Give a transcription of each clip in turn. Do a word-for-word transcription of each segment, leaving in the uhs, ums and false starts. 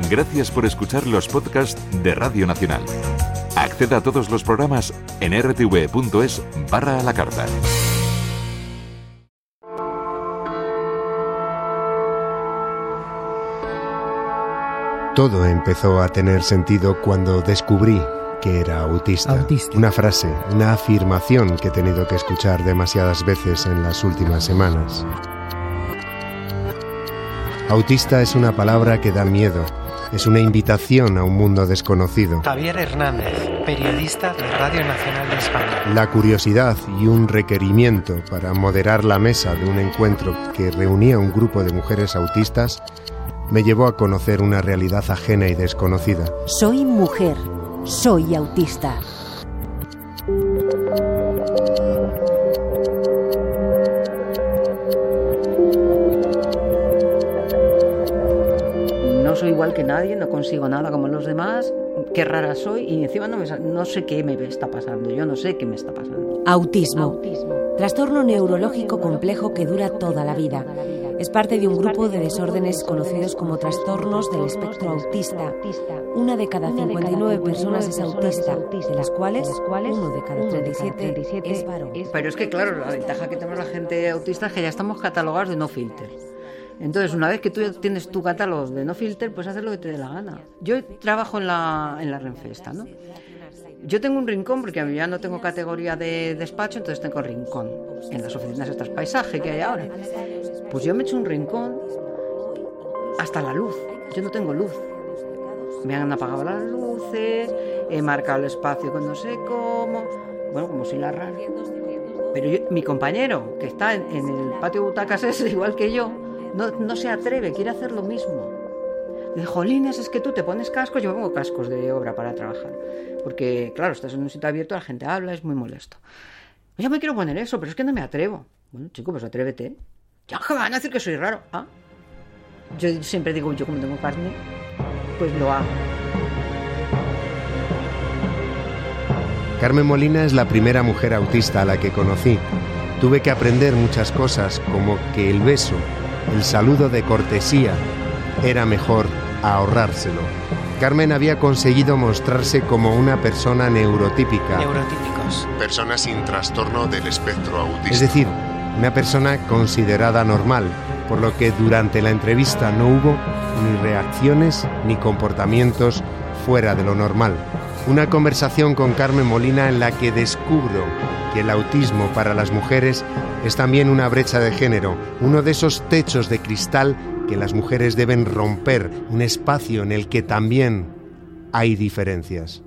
Gracias por escuchar los podcasts de Radio Nacional. Acceda a todos los programas en r t v punto es barra a la carta. Todo empezó a tener sentido cuando descubrí que era autista. autista. Una frase, una afirmación que he tenido que escuchar demasiadas veces en las últimas semanas. Autista es una palabra que da miedo. Es una invitación a un mundo desconocido. Javier Hernández, periodista de Radio Nacional de España. La curiosidad y un requerimiento para moderar la mesa de un encuentro que reunía un grupo de mujeres autistas me llevó a conocer una realidad ajena y desconocida. Soy mujer, soy autista. No soy igual que nadie, no consigo nada como los demás, qué rara soy y encima no, me, no sé qué me está pasando, yo no sé qué me está pasando. Autismo, Autismo. Trastorno neurológico complejo que dura toda la vida. Es parte de un grupo de desórdenes conocidos como trastornos del espectro autista. Una de cada cincuenta y nueve personas es autista, de las cuales uno de cada treinta y siete es varón. Pero es que claro, la ventaja que tenemos la gente autista es que ya estamos catalogados de no filter. Entonces, una vez que tú tienes tu catálogo de no filter, pues haces lo que te dé la gana. Yo trabajo en la, en la Renfesta, ¿no? Yo tengo un rincón, porque ya no tengo categoría de despacho, entonces tengo rincón en las oficinas estas paisaje que hay ahora. Pues yo me he hecho un rincón hasta la luz. Yo no tengo luz. Me han apagado las luces, he marcado el espacio con no sé cómo. Bueno, como si la rara. Pero yo, mi compañero, que está en, en el patio butacas ese, igual que yo, no, no se atreve, quiere hacer lo mismo. Dice, jolines, es que tú te pones cascos, yo pongo cascos de obra para trabajar. Porque, claro, estás en un sitio abierto, la gente habla, es muy molesto. Yo me quiero poner eso, pero es que no me atrevo. Bueno, chico, pues atrévete. Ya que van a decir que soy raro. ¿Ah? Yo siempre digo, yo como tengo carne, pues lo hago. Carmen Molina es la primera mujer autista a la que conocí. Tuve que aprender muchas cosas, como que el beso, el saludo de cortesía, era mejor ahorrárselo. Carmen había conseguido mostrarse como una persona neurotípica. Neurotípicos. Persona sin trastorno del espectro autista. Es decir, una persona considerada normal, por lo que durante la entrevista no hubo ni reacciones ni comportamientos fuera de lo normal. Una conversación con Carmen Molina en la que descubro que el autismo para las mujeres es también una brecha de género, uno de esos techos de cristal que las mujeres deben romper, un espacio en el que también hay diferencias.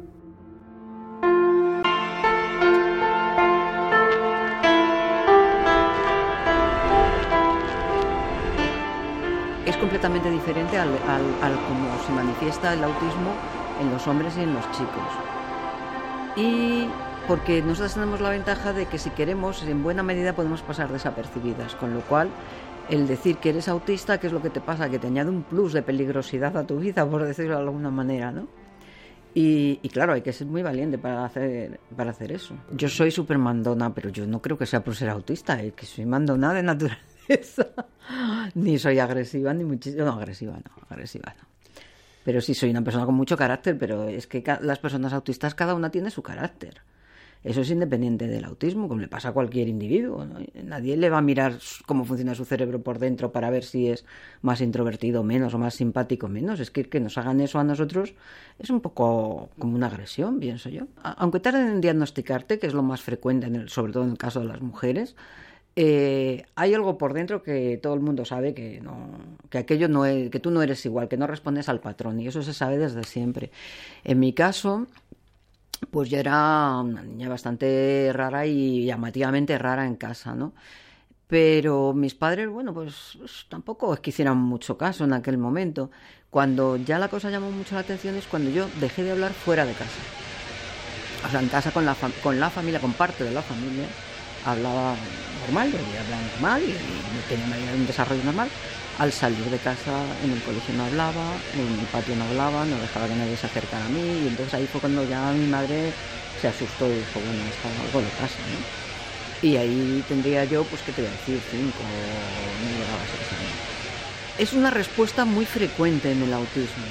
Es completamente diferente al, al, al cómo se manifiesta el autismo en los hombres y en los chicos. Y porque nosotros tenemos la ventaja de que si queremos, en buena medida podemos pasar desapercibidas, con lo cual el decir que eres autista, ¿qué es lo que te pasa? Que te añade un plus de peligrosidad a tu vida, por decirlo de alguna manera, ¿no? Y, y claro, hay que ser muy valiente para hacer, para hacer eso. Yo soy súper mandona, pero yo no creo que sea por ser autista, es que soy mandona de naturaleza. Ni soy agresiva, ni muchísimo... No, agresiva no, agresiva no. Pero sí soy una persona con mucho carácter, pero es que las personas autistas cada una tiene su carácter. Eso es independiente del autismo, como le pasa a cualquier individuo, ¿no? Nadie le va a mirar cómo funciona su cerebro por dentro para ver si es más introvertido o menos, o más simpático o menos. Es que que nos hagan eso a nosotros es un poco como una agresión, pienso yo. Aunque tarden en diagnosticarte, que es lo más frecuente, en el, sobre todo en el caso de las mujeres, eh, hay algo por dentro que todo el mundo sabe que no, que aquello no es, que tú no eres igual, que no respondes al patrón, y eso se sabe desde siempre. En mi caso, pues yo era una niña bastante rara y llamativamente rara en casa, ¿no? Pero mis padres, bueno, pues, pues tampoco es que hicieran mucho caso en aquel momento. Cuando ya la cosa llamó mucho la atención es cuando yo dejé de hablar fuera de casa. O sea, en casa con la, fam- con la familia, con parte de la familia, hablaba normal, yo hablaba normal y, y tenía un desarrollo normal. Al salir de casa, en el colegio no hablaba, en el patio no hablaba, no dejaba que nadie se acercara a mí, y entonces ahí fue cuando ya mi madre se asustó y dijo, bueno, está algo le pasa, ¿no? Y ahí tendría yo, pues, ¿qué te voy a decir? Cinco, no llegaba a seis años. Es una respuesta muy frecuente en el autismo.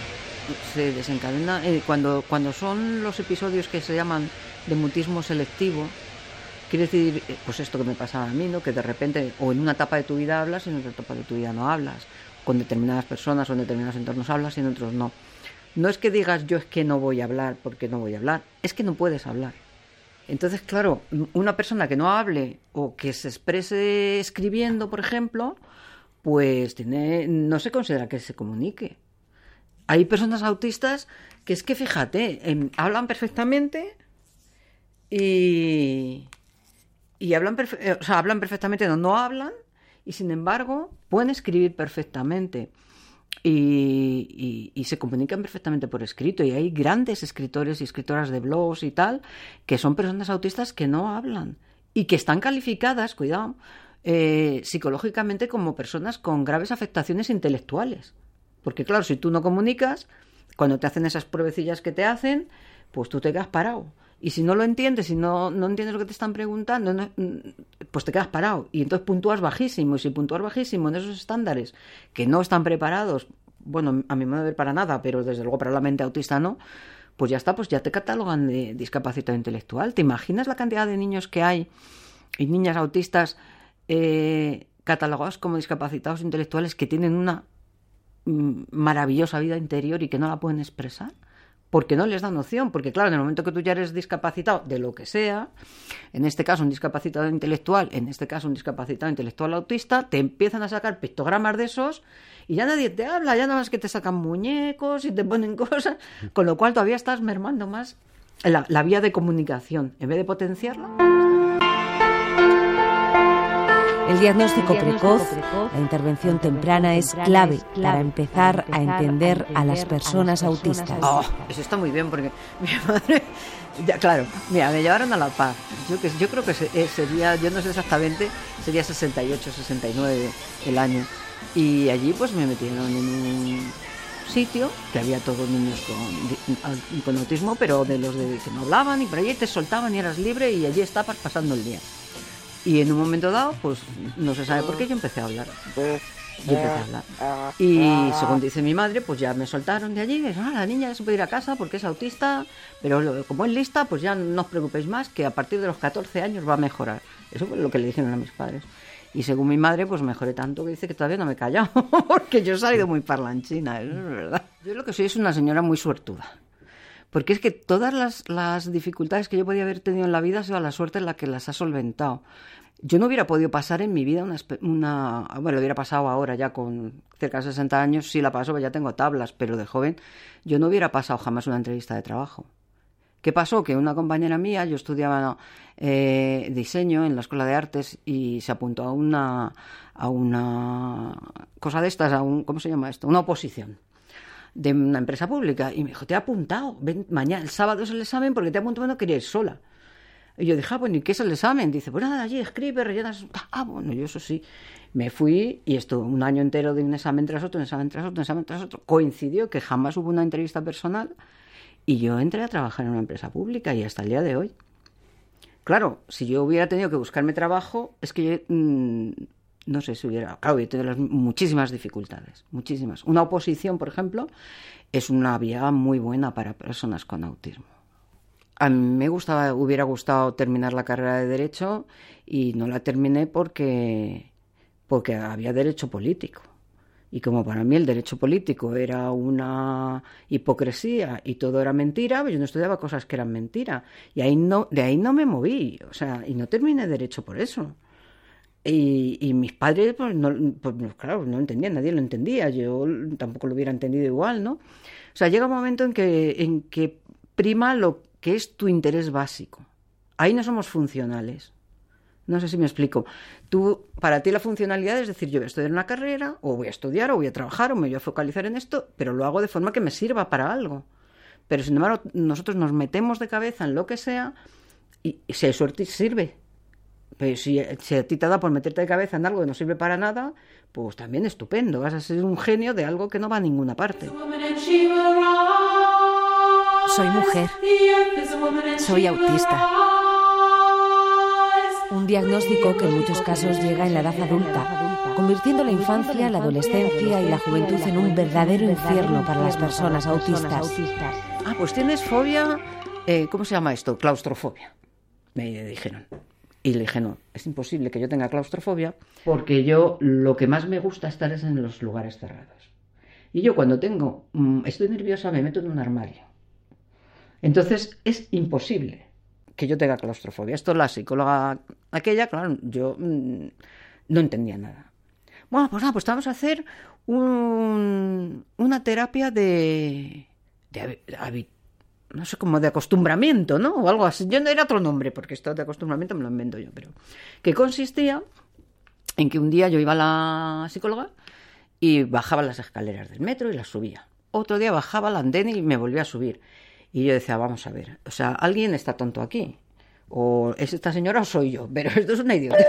se desencadena eh, cuando, cuando son los episodios que se llaman de mutismo selectivo. Quiere decir, pues esto que me pasaba a mí, ¿no? Que de repente, o en una etapa de tu vida hablas y en otra etapa de tu vida no hablas. Con determinadas personas o en determinados entornos hablas y en otros no. No es que digas yo es que no voy a hablar porque no voy a hablar, es que no puedes hablar. Entonces, claro, una persona que no hable o que se exprese escribiendo, por ejemplo, pues tiene, no se considera que se comunique. Hay personas autistas que es que, fíjate, eh, hablan perfectamente y... Y hablan, perfe- o sea, hablan perfectamente, no, no hablan, y sin embargo pueden escribir perfectamente y, y, y se comunican perfectamente por escrito. Y hay grandes escritores y escritoras de blogs y tal, que son personas autistas que no hablan y que están calificadas, cuidado, eh, psicológicamente como personas con graves afectaciones intelectuales. Porque claro, si tú no comunicas, cuando te hacen esas pruebecillas que te hacen, pues tú te quedas parado. Y si no lo entiendes, si no, no entiendes lo que te están preguntando, no, pues te quedas parado. Y entonces puntúas bajísimo. Y si puntúas bajísimo en esos estándares que no están preparados, bueno, a mi modo de ver para nada, pero desde luego para la mente autista no, pues ya está, pues ya te catalogan de discapacitado intelectual. ¿Te imaginas la cantidad de niños que hay y niñas autistas eh, catalogados como discapacitados intelectuales que tienen una mm, maravillosa vida interior y que no la pueden expresar? Porque no les dan opción, porque claro, en el momento que tú ya eres discapacitado de lo que sea, en este caso un discapacitado intelectual, en este caso un discapacitado intelectual autista, te empiezan a sacar pictogramas de esos y ya nadie te habla, ya nada más que te sacan muñecos y te ponen cosas, con lo cual todavía estás mermando más la, la vía de comunicación, en vez de potenciarla. El diagnóstico precoz, la intervención temprana es clave para empezar a entender a las personas autistas. Oh, eso está muy bien porque mi madre, ya, claro, mira, me llevaron a La Paz. Yo, que, yo creo que sería, yo no sé exactamente, sería sesenta y ocho, sesenta y nueve el año. Y allí pues me metieron en un sitio que había todos niños con, con autismo, pero de los de, que no hablaban y por allí te soltaban y eras libre y allí estabas pasando el día. Y en un momento dado, pues no se sabe por qué, yo empecé a hablar. Yo empecé a hablar. Y según dice mi madre, pues ya me soltaron de allí. Y ah, la niña ya se puede ir a casa porque es autista, pero como es lista, pues ya no os preocupéis más, que a partir de los catorce años va a mejorar. Eso fue lo que le dijeron a mis padres. Y según mi madre, pues mejoré tanto que dice que todavía no me he callado, porque yo he salido muy parlanchina, eso es verdad. Yo lo que soy es una señora muy suertuda. Porque es que todas las, las dificultades que yo podía haber tenido en la vida ha sido la suerte en la que las ha solventado. Yo no hubiera podido pasar en mi vida una... una bueno, lo hubiera pasado ahora ya con cerca de sesenta años, sí la paso, ya tengo tablas, pero de joven yo no hubiera pasado jamás una entrevista de trabajo. ¿Qué pasó? Que una compañera mía, yo estudiaba eh, diseño en la Escuela de Artes y se apuntó a una, a una cosa de estas, a un, ¿cómo se llama esto? Una oposición de una empresa pública, y me dijo, te he apuntado, ven, mañana, el sábado es el examen porque te he apuntado, no quería ir sola. Y yo dije, ah, bueno, ¿y qué es el examen? Dice, pues nada, allí escribe, rellenas. Ah, bueno, yo eso sí. Me fui y estuve un año entero de un examen tras otro, un examen tras otro, un examen tras otro. Coincidió que jamás hubo una entrevista personal y yo entré a trabajar en una empresa pública y hasta el día de hoy. Claro, si yo hubiera tenido que buscarme trabajo, es que yo... Mmm, no sé si hubiera... Claro, yo tengo las, muchísimas dificultades, muchísimas. Una oposición, por ejemplo, es una vía muy buena para personas con autismo. A mí me gustaba, hubiera gustado terminar la carrera de Derecho y no la terminé porque, porque había derecho político. Y como para mí el derecho político era una hipocresía y todo era mentira, pues yo no estudiaba cosas que eran mentira. Y ahí no, de ahí no me moví, o sea, y no terminé Derecho por eso. Y, y mis padres, pues, no, pues claro, no entendían, nadie lo entendía, yo tampoco lo hubiera entendido igual, ¿no? O sea, llega un momento en que, en que prima lo que es tu interés básico. Ahí no somos funcionales. No sé si me explico. Tú, para ti la funcionalidad es decir, yo voy a estudiar una carrera, o voy a estudiar, o voy a trabajar, o me voy a focalizar en esto, pero lo hago de forma que me sirva para algo. Pero sin embargo, nosotros nos metemos de cabeza en lo que sea, y, y si hay suerte, sirve. Pero si, si a ti te da por meterte de cabeza en algo que no sirve para nada, pues también estupendo. Vas a ser un genio de algo que no va a ninguna parte. Soy mujer. Soy autista. Un diagnóstico que en muchos casos llega en la edad adulta, convirtiendo la infancia, la adolescencia y la juventud en un verdadero infierno para las personas autistas. Ah, pues tienes fobia, eh, ¿cómo se llama esto? Claustrofobia, me dijeron. Y le dije, no, es imposible que yo tenga claustrofobia, porque yo lo que más me gusta estar es en los lugares cerrados. Y yo cuando tengo, mmm, estoy nerviosa, me meto en un armario. Entonces es imposible que yo tenga claustrofobia. Esto la psicóloga aquella, claro, yo mmm, no entendía nada. Bueno, pues nada, pues vamos a hacer un, una terapia de, de, de no sé, como de acostumbramiento, ¿no? O algo así. Yo no era otro nombre, porque esto de acostumbramiento me lo invento yo, pero que consistía en que un día yo iba a la psicóloga y bajaba las escaleras del metro y las subía. Otro día bajaba al andén y me volvía a subir. Y yo decía, vamos a ver, o sea, alguien está tonto aquí. O es esta señora o soy yo, pero esto es una idiota.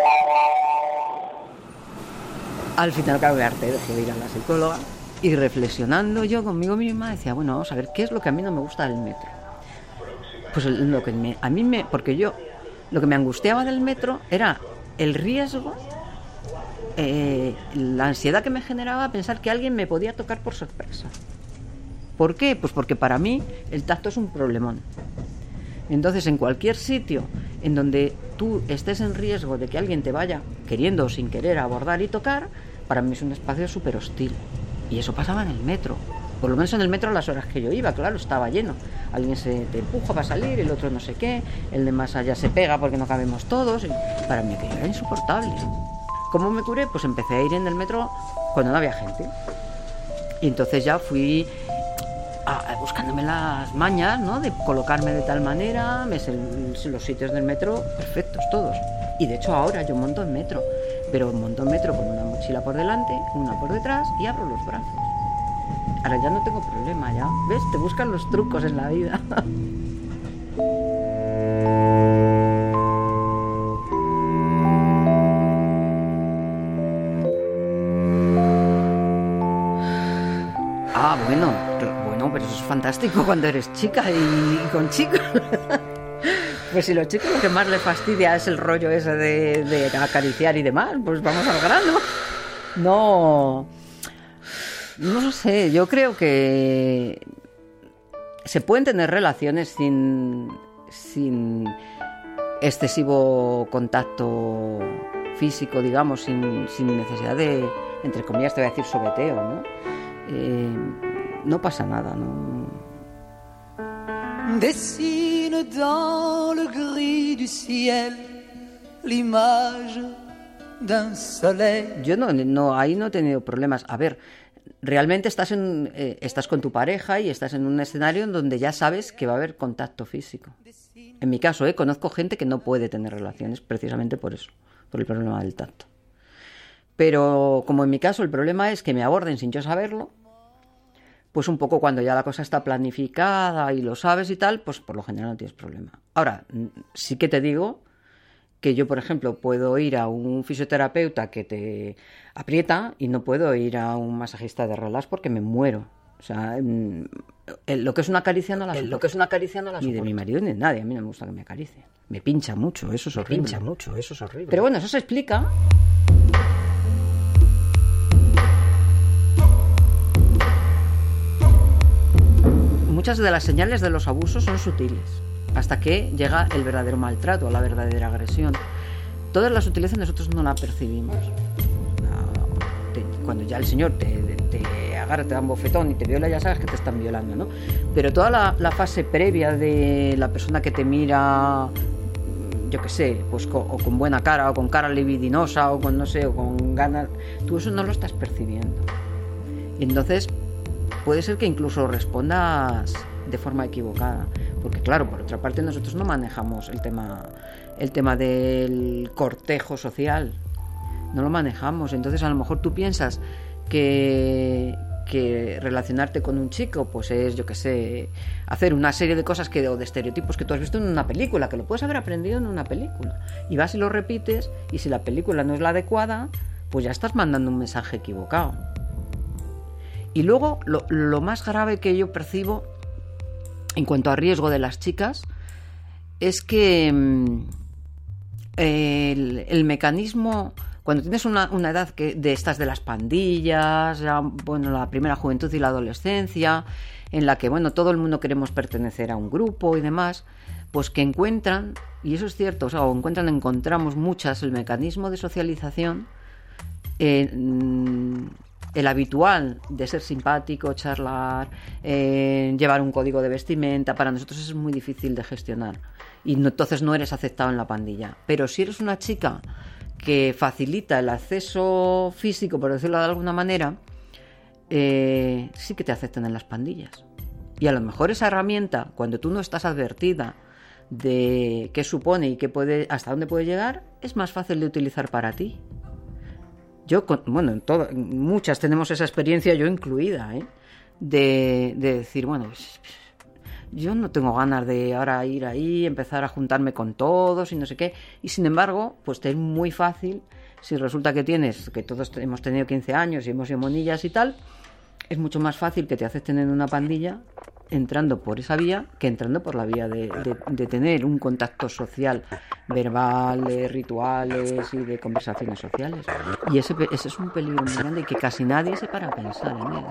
Al final, claro, me harté, dejé de ir a la psicóloga y reflexionando yo conmigo misma decía, bueno, vamos a ver, ¿qué es lo que a mí no me gusta del metro? Pues lo que me, a mí me, porque yo, lo que me angustiaba del metro era el riesgo, eh, la ansiedad que me generaba pensar que alguien me podía tocar por sorpresa. ¿Por qué? Pues porque para mí el tacto es un problemón. Entonces, en cualquier sitio en donde tú estés en riesgo de que alguien te vaya queriendo o sin querer abordar y tocar, para mí es un espacio súper hostil. Y eso pasaba en el metro. Por lo menos en el metro a las horas que yo iba, claro, estaba lleno. Alguien se te empuja para salir, el otro no sé qué, el de más allá se pega porque no cabemos todos. Y para mí aquello era insoportable. ¿Cómo me curé? Pues empecé a ir en el metro cuando no había gente. Y entonces ya fui a, a buscándome las mañas, ¿no? De colocarme de tal manera, me sé los sitios del metro perfectos todos. Y de hecho ahora yo monto en metro, pero monto en metro con una mochila por delante, una por detrás y abro los brazos. Ahora ya no tengo problema, ya. ¿Ves? Te buscan los trucos en la vida. Ah, bueno, bueno, pero eso es fantástico cuando eres chica y, y con chicos. Pues si los chicos lo que más les fastidia es el rollo ese de, de acariciar y demás, pues vamos al grano. No, no sé, yo creo que se pueden tener relaciones sin, sin excesivo contacto físico, digamos, sin, sin necesidad de, entre comillas, te voy a decir sobeteo, ¿no? Eh, no pasa nada, ¿no? Dessine dans le gris du ciel l'image d'un soleil. Yo no, no, ahí no he tenido problemas. A ver, realmente estás en, eh, estás con tu pareja y estás en un escenario en donde ya sabes que va a haber contacto físico. En mi caso, eh, conozco gente que no puede tener relaciones precisamente por eso, por el problema del tacto. Pero como en mi caso el problema es que me aborden sin yo saberlo, pues un poco cuando ya la cosa está planificada y lo sabes y tal, pues por lo general no tienes problema. Ahora, sí que te digo que yo, por ejemplo, puedo ir a un fisioterapeuta que te aprieta y no puedo ir a un masajista de relax porque me muero. O sea, lo que es una caricia no la soporto. Lo que es una caricia no la soporto. Ni de mi marido ni de nadie. A mí no me gusta que me acaricie. Me pincha mucho, eso es horrible. Me pincha mucho, eso es horrible. Pero bueno, eso se explica. Muchas de las señales de los abusos son sutiles, hasta que llega el verdadero maltrato, la verdadera agresión. Todas las sutilezas nosotros no las percibimos. Cuando ya el señor te, te agarra, te da un bofetón y te viola, ya sabes que te están violando, ¿no? Pero toda la, la fase previa de la persona que te mira, yo qué sé, pues con, o con buena cara, o con cara libidinosa, o con no sé, o con ganas, tú eso no lo estás percibiendo. Y entonces puede ser que incluso respondas de forma equivocada, porque claro, por otra parte nosotros no manejamos el tema el tema del cortejo social, no lo manejamos. Entonces a lo mejor tú piensas que que relacionarte con un chico pues es, yo qué sé, hacer una serie de cosas que, o de estereotipos que tú has visto en una película, que lo puedes haber aprendido en una película, y vas y lo repites, y si la película no es la adecuada, pues ya estás mandando un mensaje equivocado. Y luego, lo, lo más grave que yo percibo en cuanto a riesgo de las chicas es que, el, el mecanismo, cuando tienes una, una edad que de estas de las pandillas, ya, bueno, la primera juventud y la adolescencia, en la que, bueno, todo el mundo queremos pertenecer a un grupo y demás, pues que encuentran, y eso es cierto, o sea, o encuentran, encontramos muchas, el mecanismo de socialización, eh, el habitual de ser simpático, charlar, eh, llevar un código de vestimenta, para nosotros es muy difícil de gestionar. Y no, entonces no eres aceptado en la pandilla. Pero si eres una chica que facilita el acceso físico, por decirlo de alguna manera, eh, sí que te aceptan en las pandillas. Y a lo mejor esa herramienta, cuando tú no estás advertida de qué supone y qué puede, hasta dónde puede llegar, es más fácil de utilizar para ti. Yo, bueno, en todo, muchas tenemos esa experiencia, yo incluida, ¿eh? de, de decir, bueno, pues, yo no tengo ganas de ahora ir ahí, empezar a juntarme con todos y no sé qué. Y sin embargo, pues te es muy fácil, si resulta que tienes, que todos hemos tenido quince años y hemos sido monillas y tal, es mucho más fácil que te acepten en una pandilla entrando por esa vía que entrando por la vía de, de, de tener un contacto social, verbales, rituales y de conversaciones sociales. Y ese, ese es un peligro muy grande y que casi nadie se para a pensar en él,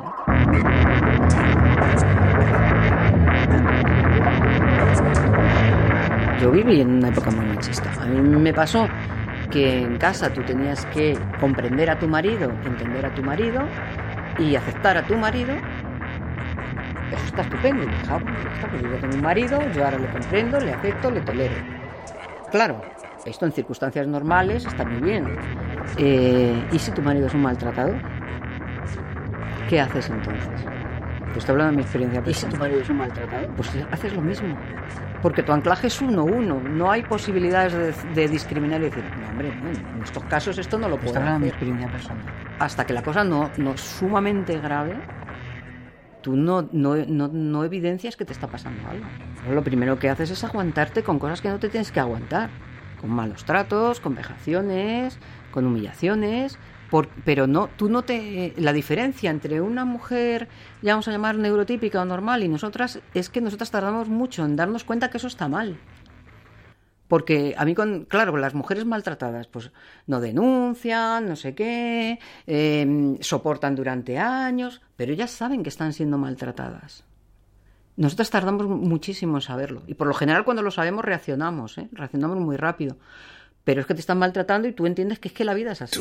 ¿eh? Yo viví en una época muy machista. A mí me pasó que en casa tú tenías que comprender a tu marido, entender a tu marido y aceptar a tu marido. Eso está estupendo. Y dije, ah, pues está, pues yo tengo un marido, yo ahora le comprendo, le acepto, le tolero. Claro, esto en circunstancias normales está muy bien. Eh, ¿Y si tu marido es un maltratador? ¿Qué haces entonces? Te estoy hablando de mi experiencia personal. ¿Y si tu marido es un maltratador? Pues haces lo mismo. Porque tu anclaje es uno uno. No hay posibilidades de, de discriminar y decir, no, hombre, en estos casos esto no lo puedo hacer. Te estoy hablando de mi experiencia personal. Hasta que la cosa no, no es sumamente grave, tú no, no, no, no evidencias que te está pasando algo. Lo primero que haces es aguantarte con cosas que no te tienes que aguantar. Con malos tratos, con vejaciones, con humillaciones. Por, pero no, tú no te... La diferencia entre una mujer, ya vamos a llamar neurotípica o normal, y nosotras, es que nosotras tardamos mucho en darnos cuenta que eso está mal. Porque a mí, con, claro, con las mujeres maltratadas, pues no denuncian, no sé qué, eh, soportan durante años, pero ellas saben que están siendo maltratadas. Nosotras tardamos muchísimo en saberlo. Y por lo general cuando lo sabemos reaccionamos, ¿eh? Reaccionamos muy rápido. Pero es que te están maltratando y tú entiendes que es que la vida es así.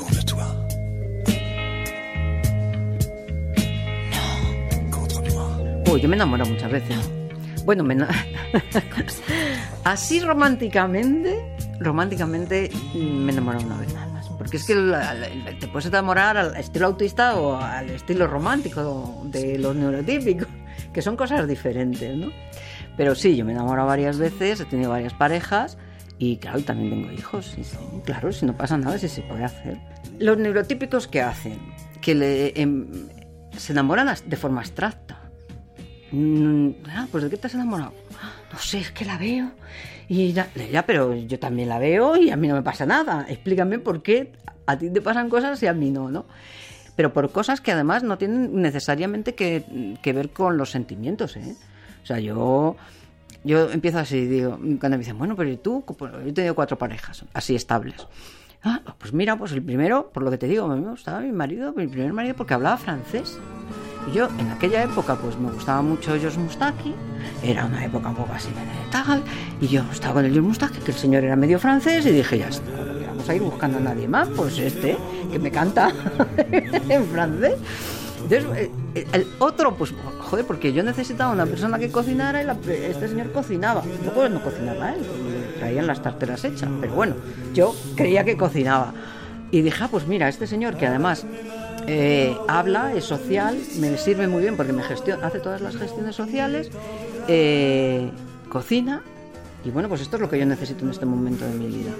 Uy, yo me enamoro muchas veces. Bueno, me ena... así románticamente, románticamente me enamoro una vez nada más. Porque es que la, la, te puedes enamorar al estilo autista o al estilo romántico de los neurotípicos, que son cosas diferentes, ¿no? Pero sí, yo me he enamorado varias veces, he tenido varias parejas y claro, también tengo hijos. Y sí, claro, si no pasa nada, sí se puede hacer. Los neurotípicos, ¿qué hacen? Que le, em, se enamoran de forma abstracta. Mm, ah, pues ¿de qué te has enamorado? No sé, es que la veo y ya, ya, pero yo también la veo y a mí no me pasa nada. Explícame por qué a ti te pasan cosas y a mí no, ¿no? Pero por cosas que además no tienen necesariamente que, que ver con los sentimientos, ¿eh? O sea, yo yo empiezo así, digo, cuando me dicen, bueno, pero ¿y tú? Yo he tenido cuatro parejas así estables. Ah, pues mira, pues el primero, por lo que te digo, me gustaba mi marido, mi primer marido, porque hablaba francés. Y yo, en aquella época, pues me gustaba mucho Georges Moustaki, era una época un poco así de tal, y yo estaba con el Georges Moustaki, que el señor era medio francés, y dije, ya está, vamos a ir buscando a nadie más, pues este, que me canta en francés. Entonces, el otro, pues, joder, porque yo necesitaba una persona que cocinara y la, este señor cocinaba. Luego no cocinaba él, ¿eh? Traían las tarteras hechas, pero bueno, yo creía que cocinaba. Y dije, ah, pues mira, este señor que además... Eh, habla, es social, me sirve muy bien porque me gestiona, hace todas las gestiones sociales, eh, cocina y bueno, pues esto es lo que yo necesito en este momento de mi vida.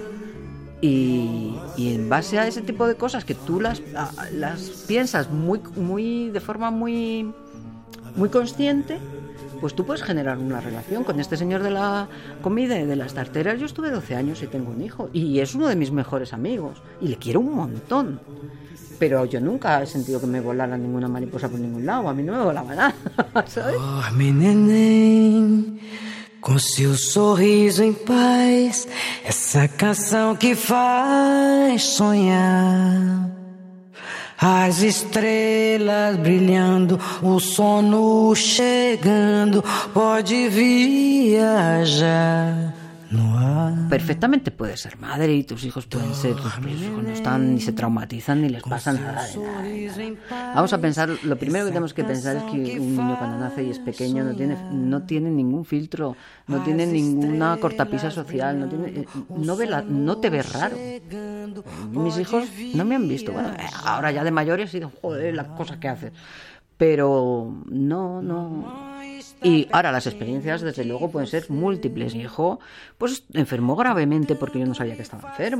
Y, y en base a ese tipo de cosas que tú las, a, las piensas muy, muy, de forma muy, muy consciente, pues tú puedes generar una relación. Con este señor de la comida y de las tarteras yo estuve doce años y tengo un hijo y es uno de mis mejores amigos y le quiero un montón. Pero yo nunca he sentido que me volara ninguna mariposa por ningún lado. A mí no me volaba nada, ¿sabes? Oh, mi nene, Com seu sorriso em paz, essa canção que faz sonhar. As estrelas brilhando, o sono chegando, pode viajar no ar. Perfectamente puedes ser madre y tus hijos pueden ser tus propios hijos, no están ni se traumatizan ni les pasa nada de nada, de nada. Vamos a pensar, lo primero que tenemos que pensar es que un niño cuando nace y es pequeño no tiene, no tiene ningún filtro, no tiene ninguna cortapisa social, no tiene, no ve la, no te ves raro. Mis hijos no me han visto, bueno, ahora ya de mayores y de joder las cosas que haces, pero no, no. Y ahora las experiencias desde luego pueden ser múltiples. Mi hijo pues enfermó gravemente porque yo no sabía que estaba enfermo.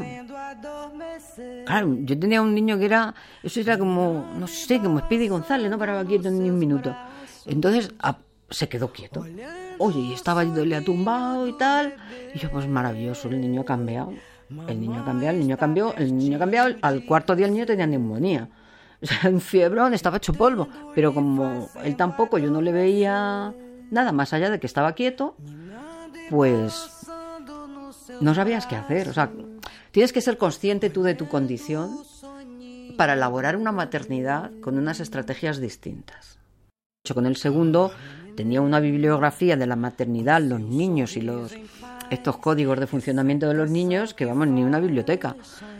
Claro, yo tenía un niño que era, eso era como, no sé, como Speedy González, no paraba quieto ni un minuto. Entonces a, se quedó quieto. Oye, y estaba le ha tumbado y tal. Y yo, pues maravilloso, el niño ha cambiado. El niño ha cambiado, el niño ha cambiado, el niño ha cambiado. Al cuarto día el niño tenía neumonía. O sea, un fiebrón, estaba hecho polvo. Pero como él tampoco, yo no le veía nada más allá de que estaba quieto, pues no sabías qué hacer. O sea, tienes que ser consciente tú de tu condición para elaborar una maternidad con unas estrategias distintas. De hecho, con el segundo tenía una bibliografía de la maternidad, los niños y los estos códigos de funcionamiento de los niños que, vamos, ni una biblioteca.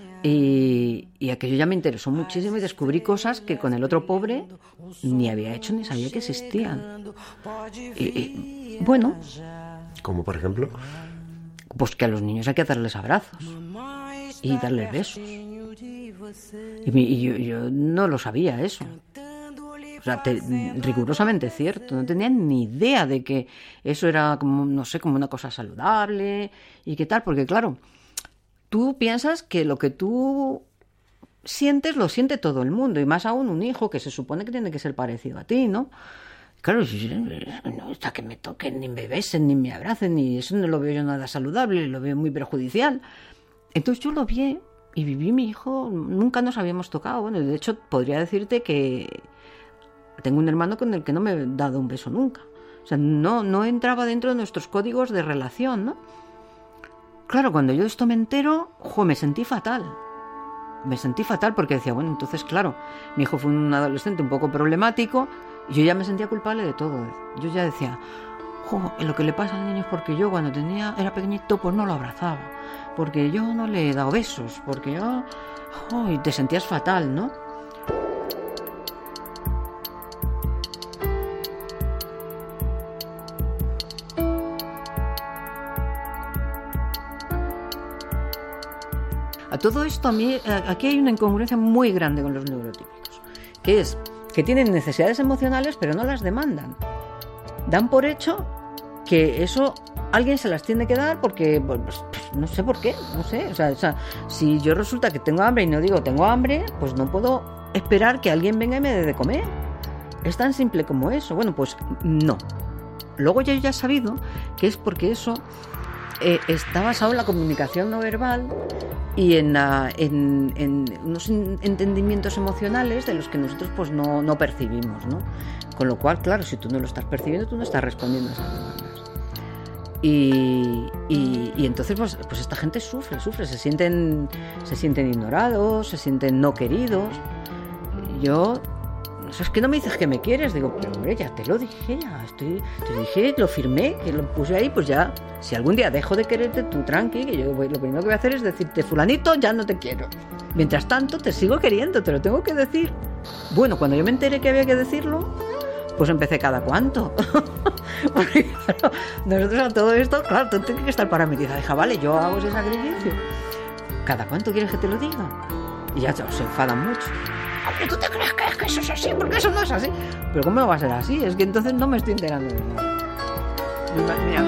Y, y aquello ya me interesó muchísimo y descubrí cosas que con el otro pobre ni había hecho ni sabía que existían. Y, y, bueno. ¿Como por ejemplo? Pues que a los niños hay que darles abrazos y darles besos. Y, y yo, yo no lo sabía eso. O sea, te, rigurosamente cierto. No tenía ni idea de que eso era como, no sé, como una cosa saludable y qué tal, porque claro, tú piensas que lo que tú sientes lo siente todo el mundo, y más aún un hijo que se supone que tiene que ser parecido a ti, ¿no? Claro, no está que me toquen, ni me besen, ni me abracen, ni eso no lo veo yo nada saludable, lo veo muy perjudicial. Entonces yo lo vi y viví mi hijo, nunca nos habíamos tocado. Bueno, de hecho podría decirte que tengo un hermano con el que no me he dado un beso nunca. O sea, no, no entraba dentro de nuestros códigos de relación, ¿no? Claro, cuando yo de esto me entero, jo, me sentí fatal. Me sentí fatal porque decía, bueno, entonces, claro, mi hijo fue un adolescente un poco problemático y yo ya me sentía culpable de todo. Yo ya decía, jo, lo que le pasa al niño es porque yo cuando tenía era pequeñito pues no lo abrazaba, porque yo no le he dado besos, porque yo... Jo, y te sentías fatal, ¿no? A todo esto, a mí, aquí hay una incongruencia muy grande con los neurotípicos, que es que tienen necesidades emocionales pero no las demandan. Dan por hecho que eso alguien se las tiene que dar porque, pues, pues, no sé por qué, no sé. O sea, o sea, si yo resulta que tengo hambre y no digo tengo hambre, pues no puedo esperar que alguien venga y me dé de comer. Es tan simple como eso. Bueno, pues no. Luego yo ya he sabido que es porque eso eh, está basado en la comunicación no verbal y en, la, en, en unos entendimientos emocionales de los que nosotros pues no, no percibimos, ¿no? Con lo cual, claro, si tú no lo estás percibiendo, tú no estás respondiendo a esas demandas. Y, y, y entonces pues, pues esta gente sufre, sufre, se sienten, se sienten ignorados, se sienten no queridos. Yo, o sea, es que no me dices que me quieres, digo, pero hombre, ya te lo dije, ya estoy, te dije, lo firmé, que lo puse ahí, pues ya, si algún día dejo de quererte, tú tranqui, que yo voy, lo primero que voy a hacer es decirte, fulanito, ya no te quiero. Mientras tanto, te sigo queriendo, te lo tengo que decir. Bueno, cuando yo me enteré que había que decirlo, pues empecé cada cuánto. Porque claro, nosotros a todo esto, claro, tú tienes que estar parametrizado. Dije, vale, yo hago ese sacrificio. ¿Cada cuánto quieres que te lo diga? Y ya se enfadan mucho. Hombre, ¿tú te crees que, es que eso es así? Porque eso no es así. Pero ¿cómo va a ser así? Es que entonces no me estoy enterando de nada. Mira.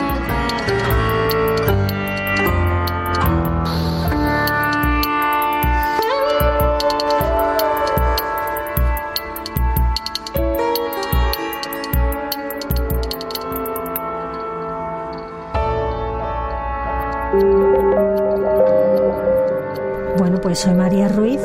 Bueno, pues soy María Ruiz.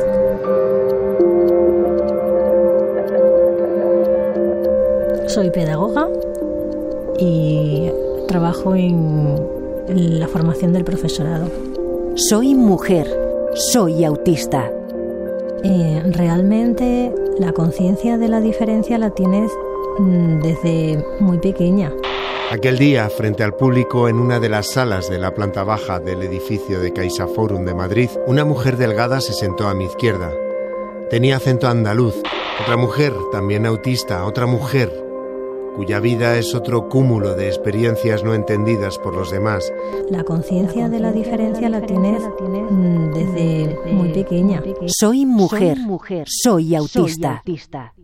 Soy pedagoga y trabajo en, en la formación del profesorado. Soy mujer, soy autista. Eh, realmente la conciencia de la diferencia la tienes mm, desde muy pequeña. Aquel día, frente al público en una de las salas de la planta baja del edificio de CaixaForum de Madrid, una mujer delgada se sentó a mi izquierda. Tenía acento andaluz. Otra mujer, también autista, otra mujer, cuya vida es otro cúmulo de experiencias no entendidas por los demás. La conciencia de la diferencia la tienes mm, desde muy pequeña. Soy mujer, soy autista.